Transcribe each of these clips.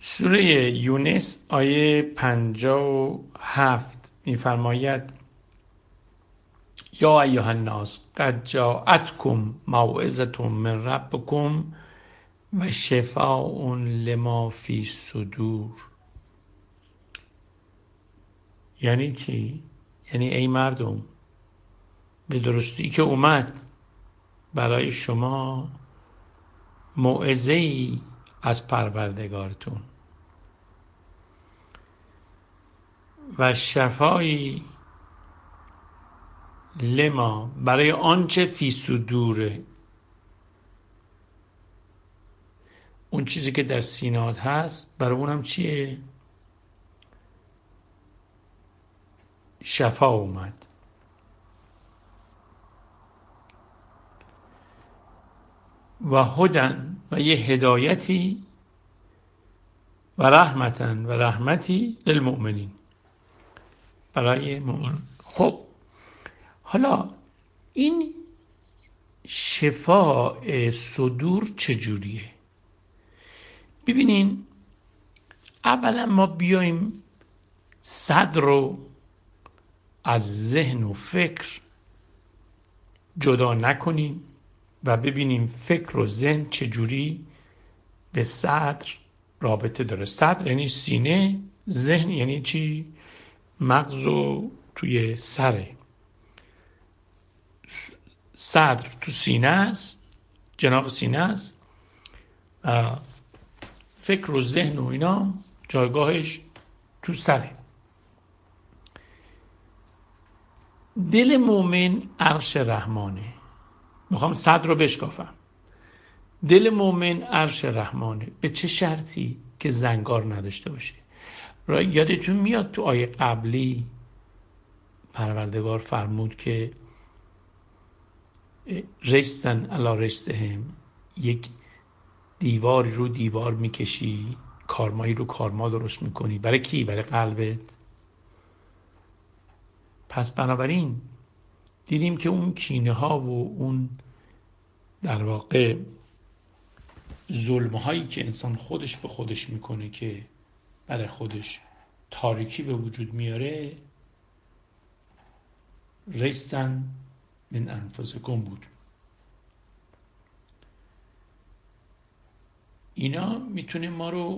سوره یونس آیه 57 می‌فرماید یا ایها الناس قد جاءتکم موعظة من ربکم و شفاء لما فی الصدور. یعنی چی؟ یعنی ای مردم، به درستی که اومد برای شما موعظه‌ای از پروردگارتون و شفایی لما برای آنچه فی صدوره، اون چیزی که در سینات هست برای اونم چیه؟ شفا اومد. و هدن و یه هدایتی و رحمتن و رحمتی للمؤمنین، برای مؤمن. خب حالا این شفاء صدور چجوریه؟ ببینین، اولا ما بیایم صدر رو از ذهن و فکر جدا نکنیم و ببینیم فکر و ذهن چجوری به صدر رابطه داره. صدر یعنی سینه، ذهن یعنی چی؟ مغز و توی سره. صدر تو سینه است، جناب سینه است، فکر و ذهن و اینا جایگاهش تو سره. دل مومن عرش رحمانه. میخوام صدر رو بشکافم. دل مومن عرش رحمانه. به چه شرطی؟ که زنگار نداشته باشه. یادتون میاد تو آیه قبلی پروردگار فرمود که رجزن علی رجزهم، یک دیواری رو دیوار میکشی، کارمایی رو کارما درست میکنی. برای کی؟ برای قلبت. پس بنابراین دیدیم که اون کینه ها و اون در واقع ظلم هایی که انسان خودش به خودش میکنه که برای خودش تاریکی به وجود میاره، رجزن من انفسکم بود. اینا میتونه ما رو،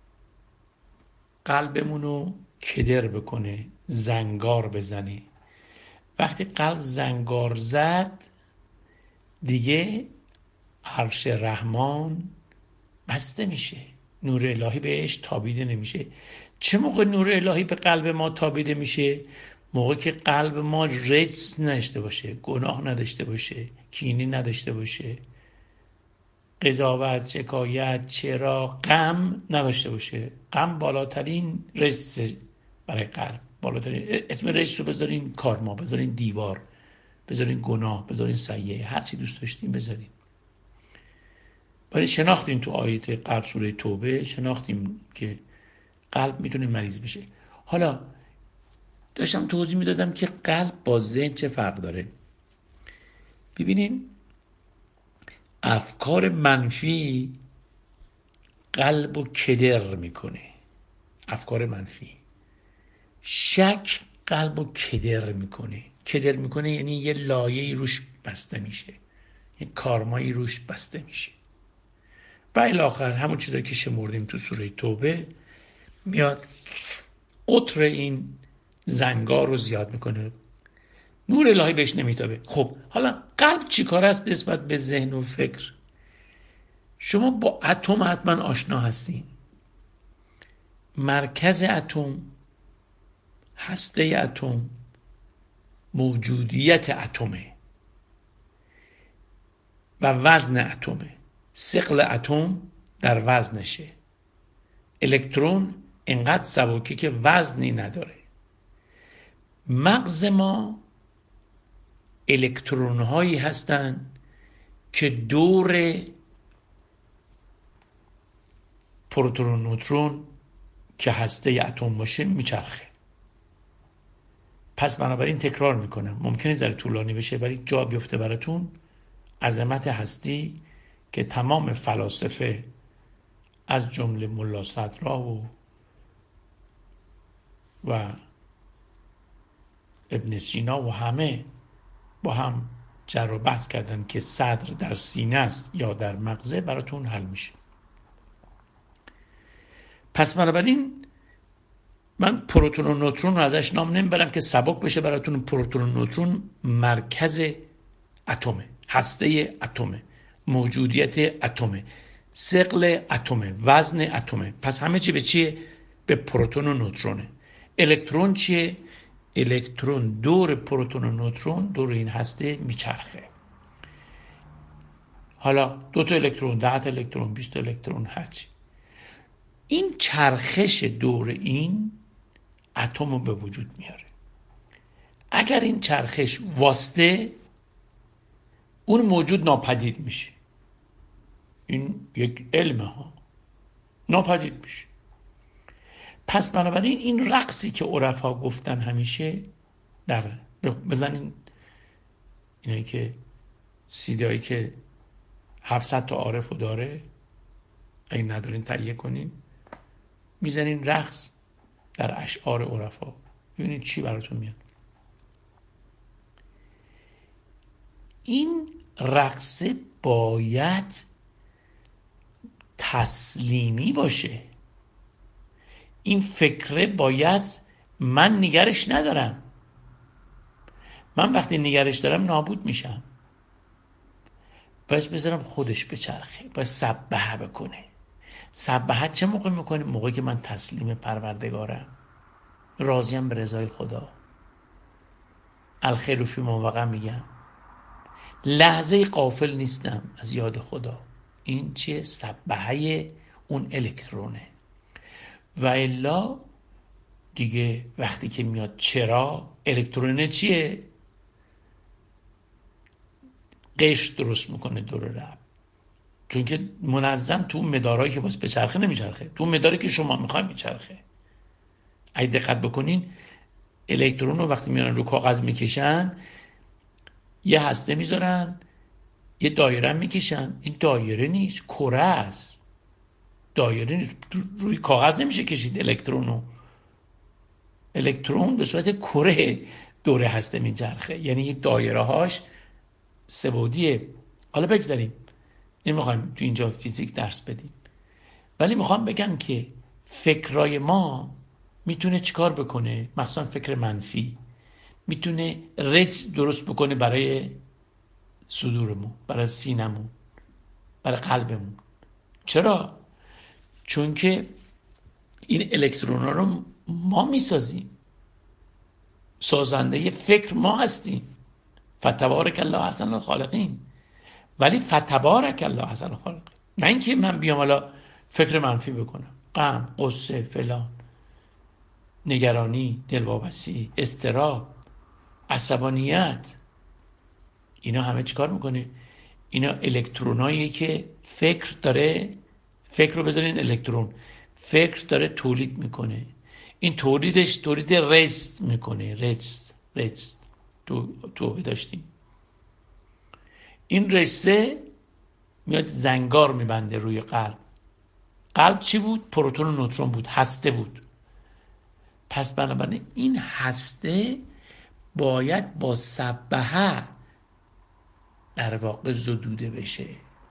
قلبمون رو کدر بکنه، زنگار بزنه. وقتی قلب زنگار زد دیگه عرش رحمان بسته میشه، نور الهی بهش تابیده نمیشه. چه موقع نور الهی به قلب ما تابیده میشه؟ موقع که قلب ما رجز نداشته باشه، گناه نداشته باشه، کینه نداشته باشه، قضاوت، شکایت، چرا، غم نداشته باشه. غم بالاترین رجز برای قلب، بالاترین. اسم رجز رو بذارین کارما، بذارین دیوار، بذارین گناه، بذارین سیئه، هر چی دوست داشتین بذارین. ولی شناختیم تو آیه قبل سوره توبه، شناختیم که قلب میتونه مریض بشه. حالا داشتم توضیح میدادم که قلب با ذهن چه فرق داره. ببینین، افکار منفی قلب رو کدر میکنه. افکار منفی. شک قلب رو کدر میکنه. کدر میکنه یعنی یه لایه‌ای روش بسته میشه، یه کارمایی روش بسته میشه. و الی آخر همون چیزایی که شمردیم تو سوره توبه، میاد قطر این زنگار رو زیاد میکنه، نور الهی بهش نمیتابه. خب حالا قلب چی کار است نسبت به ذهن و فکر؟ شما با اتم حتما آشنا هستین. مرکز اتم، هسته اتم، موجودیت اتمه و وزن اتمه. ثقل اتم در وزنشه. الکترون انقدر سبکه که وزنی نداره. مغز ما الکترون هایی هستند که دور پروتون و نوترون که هسته اتم باشه میچرخه. پس بنابراین تکرار میکنم، ممکنه ذره طولانی بشه ولی جا بیفته براتون. عظمت هستی که تمام فلاسفه از جمله ملا صدرا و ابن سینا و همه با هم جر و بحث کردن که صدر در سینه است یا در مغزه، براتون حل میشه. پس بنابراین من پروتون و نوترون رو ازش نام نمیبرم که سبک بشه براتون. پروتون و نوترون مرکز اتمه، هسته اتمه، موجودیت اتمه، ثقل اتمه، وزن اتمه. پس همه چی به چیه؟ به پروتون و نوترونه. الکترون چیه؟ الکترون دور پروتون و نوترون، دور این هسته میچرخه. حالا 2 تا الکترون، 10 تا الکترون، 20 تا الکترون، هرچی. این چرخش دور این اتم رو به وجود میاره. اگر این چرخش واسطه، اون موجود ناپدید میشه. این یک علمه ها، ناپدید میشه. پس بنابراین این رقصی که عرفا گفتن همیشه در بزنین، اینایی که سیدایی که 700 تا عارف رو داره، اگه ندارین تهیه کنین، میزنین رقص در اشعار عرفا، ببینید چی براتون میاد. این رقصه باید تسلیمی باشه. این فکره باید من نگرش ندارم. من وقتی نگرش دارم نابود میشم. باید بذارم خودش بچرخه، باید سبحه بکنه. سبحه چه موقع میکنه؟ موقعی که من تسلیم پروردگارم، راضیم به رضای خدا، الخیر فی ما وقع میگم، لحظه غافل نیستم از یاد خدا. این چیه؟ سبحه اون الکترونه. و الا دیگه وقتی که میاد چرا، الکترونه چیه؟ قشر درست میکنه دور رب، چون که منظم تو مدارهایی که باز بچرخه نمیچرخه، تو مداری که شما میخواید میچرخه. اگه دقت بکنین الکترون رو وقتی میان رو کاغذ میکشن، یه هسته میذارن، یه دایره میکشن. این دایره نیست، کره است. دایره نیست، روی کاغذ نمیشه کشید الکترونو. الکترون به صورت کره دور هسته میچرخه، یعنی یک دایره هاش سه‌بعدیه. حالا بگذاریم، نمیخوایم تو اینجا فیزیک درس بدیم، ولی میخوام بگم که فکرای ما میتونه چیکار بکنه. مثلا فکر منفی میتونه رجز درست بکنه برای صدورمون، برای سینمون، برای قلبمون. چرا؟ چون که این الکترون ها رو ما میسازیم، سازنده فکر ما هستیم. فتبارک الله احسن الخالقین. ولی فتبارک الله احسن الخالقین، نه اینکه من بیام حالا فکر منفی بکنم، غم، غصه، فلان، نگرانی، دلواپسی، اضطراب، عصبانیت. اینا همه چیکار میکنه؟ اینا الکتروناییه که فکر داره، فکر رو بذارین الکترون، فکر داره تولید میکنه. این تولیدش تولید رجز میکنه. رجز تو داشتیم. این رجزه میاد زنگار میبنده روی قلب. قلب چی بود؟ پروتون و نوترون بود، هسته بود. پس بنابراین این هسته باید با سبحه در واقع زدوده بشه،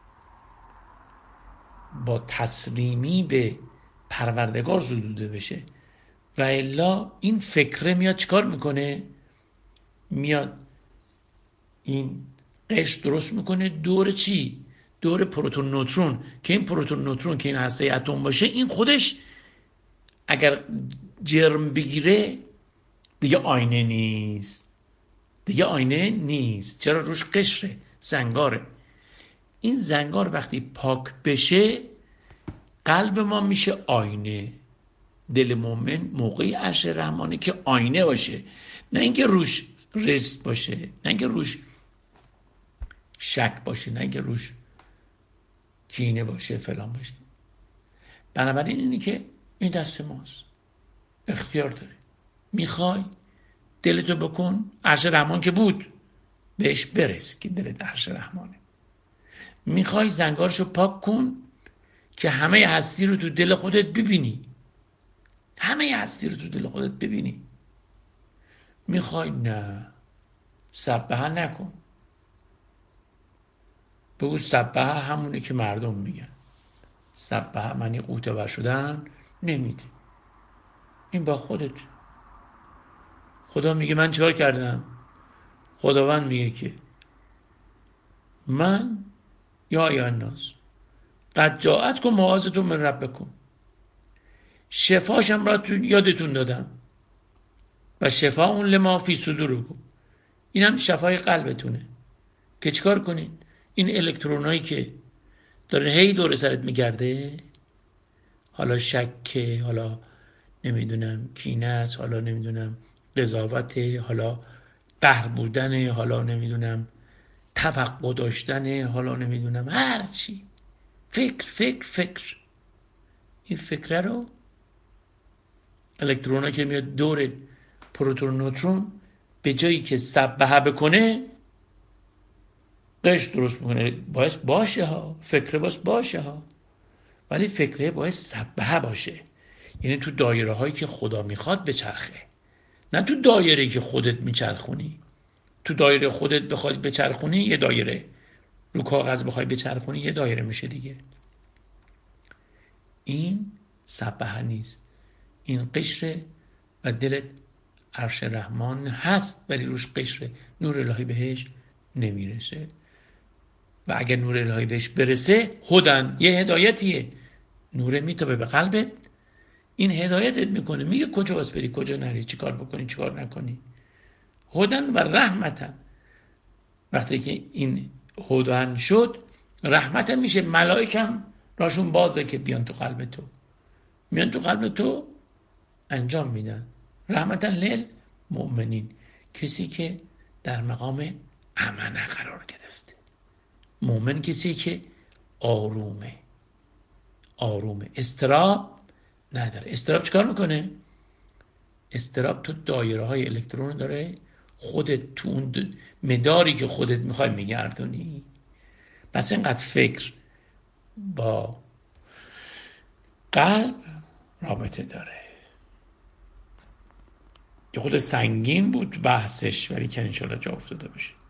با تسلیمی به پروردگار زدوده بشه. و الا این فکره میاد چیکار میکنه؟ میاد این قشر درست میکنه دور چی؟ دور پروتون نوترون. که این پروتون نوترون که این هسته اتم باشه، این خودش اگر جرم بگیره دیگه آینه نیست. دیگه آینه نیست. چرا؟ روش قشره، زنگاره. این زنگار وقتی پاک بشه، قلب ما میشه آینه. دل مومن موقعی عرش رحمانه که آینه باشه، نه اینکه روش رزق باشه، نه اینکه روش شک باشه، نه اینکه روش کینه باشه، فلان باشه. بنابراین اینی که این دست ماست، اختیار داری. میخوای دلتو بکن، عرش رحمان که بود بهش برس که دلت عرش رحمانه. میخوای زنگارشو پاک کن که همه هستی رو تو دل خودت ببینی، همه هستی رو تو دل خودت ببینی. میخوای نه، سبحه نکن. بگو سبحه همونه که مردم میگن. سبحه معنی قوطه شدن نمیده. این با خودت. خدا میگه من چیکار کردم؟ خداوند میگه که من یا الناس قد جاءتکم موعظة من ربکم، شفاشم را یادتون دادم و شفاء لما فی صدورکم، اینم شفای قلبتونه که چیکار کنین؟ این الکترونایی که داره هی دور سرت میگرده، حالا شک، حالا نمیدونم کینه است، حالا نمیدونم قضاوت، حالا قهر بودن، حالا نمیدونم توقع داشتن، حالا نمیدونم هر چی، فکر این فکره رو الکترونا که میاد دور پروتون نوترون به جایی که سبحه بکنه قشر درست میکنه. باید باشه ها، فکره باشه ها، ولی فکره باید سبحه باشه، یعنی تو دایره هایی که خدا میخواد بچرخه، نه تو دایره که خودت میچرخونی. تو دایره خودت بخوای بچرخونی یه دایره، رو کاغذ بخوای بچرخونی یه دایره میشه دیگه. این سبحه نیست، این قشره و دلت عرش رحمان هست ولی روش قشره، نور الهی بهش نمیرسه. و اگر نور الهی بهش برسه هدن، یه هدایتیه، نور میتابه به قلبت، این هدایتت میکنه، میگه کجا باز بری کجا نری، چیکار بکنی چیکار نکنی. هدن و رحمتن. وقتی که این هدن شد رحمت میشه، ملائکم راشون بازه که بیان تو قلب تو، میان تو قلب تو انجام میدن. رحمتن للمؤمنین، کسی که در مقام امنه قرار گرفته. مؤمن کسی که آرومه، استراب نداره. استراب چیکار میکنه؟ استراب تو دایره های الکترون داره، خودت تو اون مداری که خودت میخوای میگردونی. پس اینقدر فکر با قلب رابطه داره. یه خود سنگین بود بحثش، ولی که انشالله جا افتاده باشه.